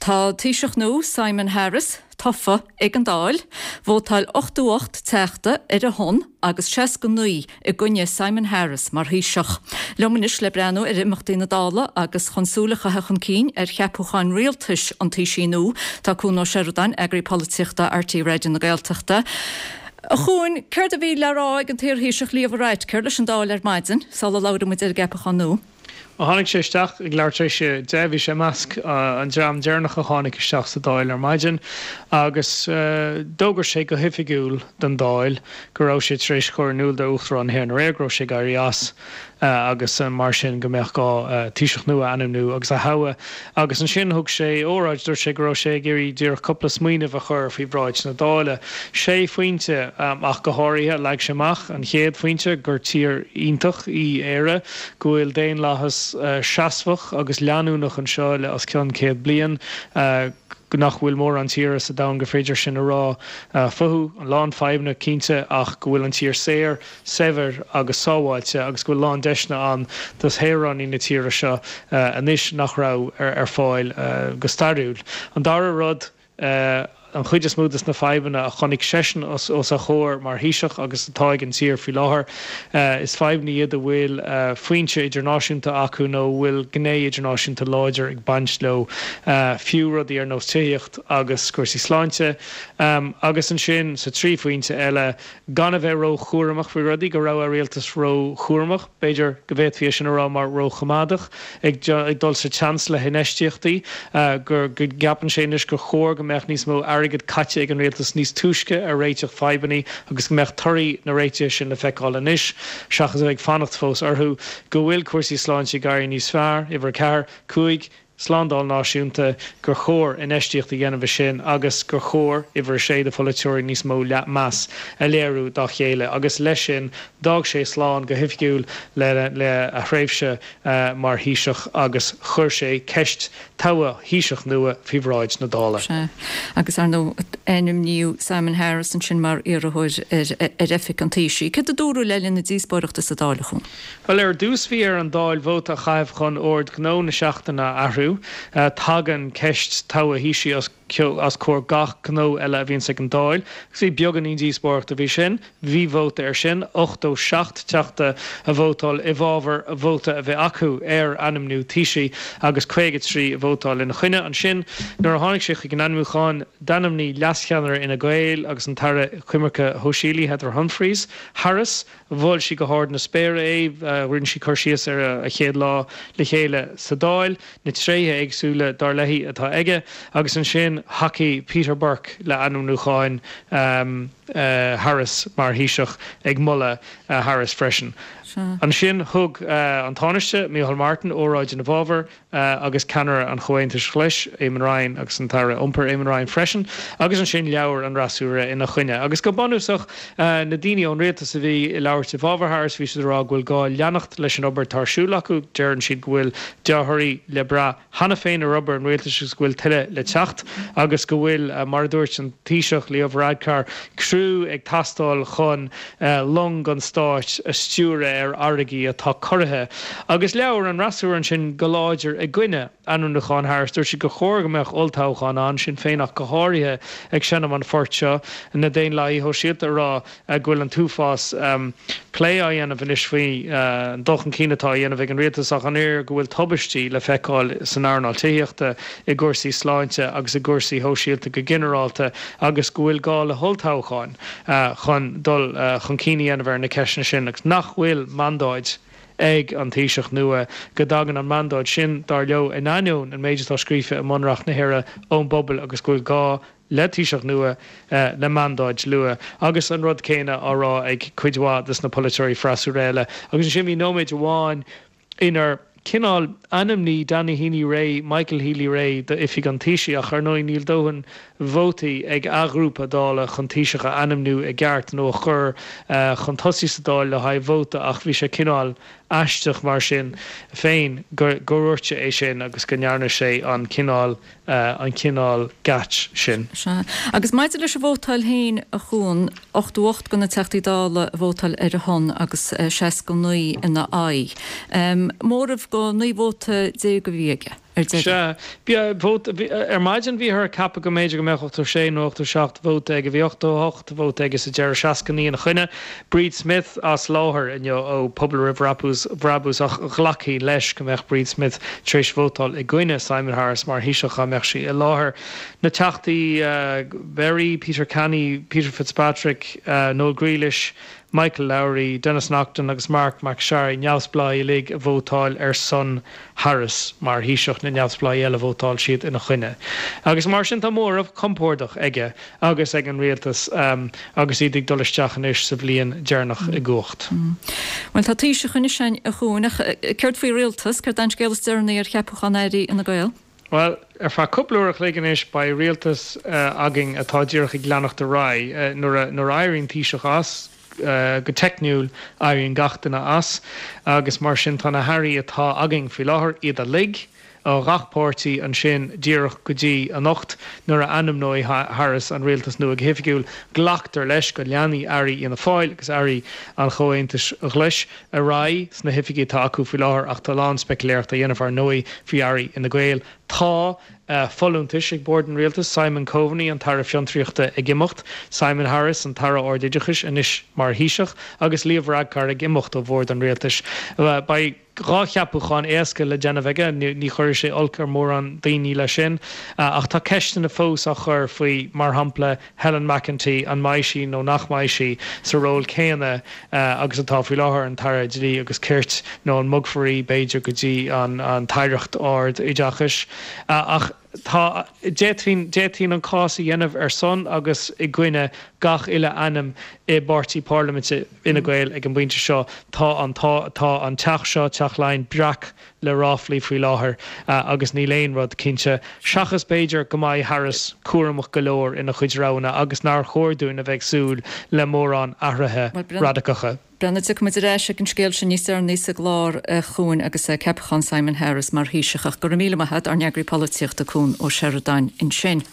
Tá Taoiseach nó Simon Harris, tofa ag an dáil, bhótáil 8-8 teachta ar a hon agus 6-9 I gcuine Simon Harris mar Taoiseach. Lemunis le breanú ar imachtaí na dála agus chonsúlacha chun cín ar cheapúcháin rialtais an Taoiseach nó tá cúnó Sheridan agri polítiachta RT Radio na Gaeltachta. A chuin, ceir a bhí le rá ag an tír Taoiseach Líomh Wright, ceir leis an dáil ar maidin, sála láda muid ar gapachan nó. Hánig sé isteach ag leirtar sé déhí sé measc an dram dearnach a tháinig isteach sa dáil ar maidin, agus dógur sé go hifigiúil den dáil, go raibh sé tréis chuir núil de uachtar an héir na réagró sé gairí as, agus mar sin go mbeadh gá Taoiseach nua anam nu agus a hawa agus an sin thug sé óráid dúir sé go raibh sé géirí dúr coppla smaoinemh a chur faoi bhráid na dáile. Sé faointe ach go háirithe leag séach an chéad faointe gur tír iontach í éire go bhfuil déon láthas seasfach agus leanúnach an seáile as ceann céad bliain nach bhfuil mór an tír sa da go féidir sin a rá futhú an lán 5 cínte ach go bhfuil an tír séir, sever agus sáháilte agus go bhfuil lán deisna an das héran í na tíre seo anis nach rá ar fáil go starúil. An dara rud an chuide smúdas na 5 a chonig sesin os a chóir mar Taoiseach agus táig an tír fi láthair is 5 iad a bhfuil faointe idirnáisiúnta acu nó bhfuil gné idirnáisiúnta láidir ag bansló fiú rudaí ar nótíocht agus cuasaí sláinte agus an sin sa trí faointe eile gan a bheith ró chuaireamach faoi rudaí go raibh a rialtas ró chuaireamach, beidir go bhéad fí sin rá mar ró chamadach ag dul sa chans le hineisteachtaí gur gapan sé inis go chóir go meach níos mó agad caite ag an réaltas níos túisce a réiteach 5 agus go meach tuirí na réite sin le feiceáil inis, seachas ag fannacht fós orthú go bhfuil cuasaí sláinte gairí níos fearr, ibar cearr, cuaig Slándal náisiúnta gur chóir in eisteocht a dhéanamh sin agus gur chóir ibar sé de foliteúirí níos mó meas a léirú dá chéile agus leis sin dag sé slán go hifgiúil le a chréimhse mar Taoiseach agus chuir sé ceist tawa Taoiseach nua fibhráid na dála. Agus ar nó ennim níú Simon Harris an sin mar iarthúir ar effic an Taoiseach. Cad a dúrú leilinn na díosbáireachta sa dála chun? Well ar dús bhí ar an dáil bhót a chaibh chun ord gnó na seachtainna ahrú tagan ceist tawa Taoiseach as cór gach gnó eile a bhíonn sa an dáil. Gus bhí beag an díosbáireachta bhí sin, bhí bhóta ar sin, 8-7 teachta a bhótáil I bhábhar a bhóta a bheith acu ar animnú Taoiseach agus 53 a bhótáil in chuine an sin nuair a tháinig sé ag an animúcháin danamní leascheanar ina Gael agus an tara cuimarcha Hóisiili Heather Humphreys, Harris, bhil si go háir na spéire rinn si chuir síos ar a chéad lá le chéile sa dáil, na tréthe agsúla dar leithí atá aige agus an sin Hockey Peter Burke le animúcháin Harris mar Taoiseach ag mulla Harris freisin. An sin thug an tánaiste Micheál Martin óráid in na bhábhar agus ceannar an chohaintas chleis Éamon Ryan agus an tara iompar Éamon Ryan freisin agus an sin leabhar an rasúra ina chuine. Agus go banúsach na daoine ón réaltas a bhí I leabhar sa bhábhar Harris bhí rá ghfuil gá leannacht leis an obair tarsúla acu dearann siad ghfuil dearthirí le bra hana féin a obair an réaltas ghfuil tuile le teacht agus go bhfuil mar dúirt an Taoiseach Líomh Radcar crú ag tastáil chun long an stáit a stúra ar aragaí atá corthe. Agus leabhar an rasúr an sin go láidir ag gcuine anúnachán Harris dúir si go chóir go meach oltáchan an sin féinach go háirithe ag sinam an fort seo na déon laí Hóisiilta rá ghfuil an túfás plé a dhéanamh inis faoi an dochan cínatá dhéanamh ag an réaltasach an éir go bhfuil tubaistí le feiceáil san airnáil tíochta I gcúrsaí sláinte agus I gcúrsaí Hóisiilta go generálta agus go bhfuil gá le holtácháin chun dul chun cíine dhéanamh ar na ceisna sin agus nach bhfuil mandáid ag an Taoiseach nua go dagan an mandáid sin dar leo in anion an méidirtá scríofa a monreacht na hire ón bobbal agus gúil gá le Taoiseach nua le mandáid lua agus an rud céine árá ag cuidhá na politeúirí frasúréile agus sin bhí nóméid amháin inar cinál animní Danny Heaney Ray, Michael Healy Ray de ifig an Taoiseach ar nóí níl dóhan vótaí ag agrúpa dála chun Taoiseach a animnú ag gceart nó chur chun tosaí sa dáil le haidh vóta ach bhí sé cinál aisteach mar sin féin goúirte é sin agus go nearna sé an cinál gat sin. Agus maidide leis a bhótáil hain a chuún 8-8 gona teachtaí dála bhótáil ar a hon agus 6-9 ina ai. Mórmh go 9 vóta 10 go bhíige. maidin bhí ar cappa go méidir go meachcht sé nócht seach bót ag bhíocht bót ag is a dear seacaní na chuine Breed Smith as láthair in ó Pobl Brabús ach ghlací leis go meach Breed Smith tríéis bhótáil i gcuine Simon Harris mar híiseach a meach sí i láthair na teachtaí Berry, Peter Canny, Peter Fitzpatrick, Noel Grealish, Michael Lowry, Dennis Naughton agus Mark McSharry neamhsplá lig a bhótáil son Harris mar híiseach na neamhsplá eile bhótáil siad ina chuine. Agus mar sin tá mórmh compórdach aige agus ag an rialtas agus iad ag dolisteach is sa bblion dearnach i gcuacht. Well tá tíise chuine sin a chuúnach ceirt faoi rialtas gur daint géalastearna ar cheapachan éirí ina gail? Well, fa cúplaúach liganis ba rialtas agin atá ddíireach i gleannach de rá nuair éiríonn tíiseach as go techniúil éiríonn gachtainna as agus mar sin tána Harry atá agin fi láthair iad a lig ó gachpáirtí an sin díireach go dtí a nocht nuair a anam nói Harris an rialtas nua ghifigiúil glachtar leis go leanaí airí ina fáil agus airí an choaontas gleis a rá sna hifigí tá acu fi láthair ach tá lán speculéireacht a dhéanamh ar nói fi airí ina gael tá folúntais ag bord an rialtas Simon Coveney an tara fiontriachta ag gimocht, Simon Harris an tara ordidichis inis mar híiseach agus Liam Radcar ag gimocht ó bord an rialtas. Ba rá cheapúchan éasca le Geneveige ní chuir sé olcar mór an daoine le sin ach tá ceistan na fós a chur faoi mar hampla Helen McEntee an maisí nó nach maisí sa ról céine agus atá faoi láthair an tara dí agus ceirt nó an mugfarí beidir go dtí an taireacht ard ideachis ach tá détín an cása dhéanamh ar son agus i gcuine gach ile anam i bartí parlamente ina gael ag an bhainte seo tá an teach seo teach lein breach le ráflaí faoi láthair agus ní léon rud cinnte seachas Beidir go mbeidh Harris cuaramach go leor ina chuid rána agus nar chóirún a bheith súil le mórrán ahrathe radacacha. Brenn tu mit réis an scéil sin níos ar níos a glár chuún agus cepchan Simon Harris mar híiseach go míle maithe ar neagraí políochta cún ó Sheridan in sin.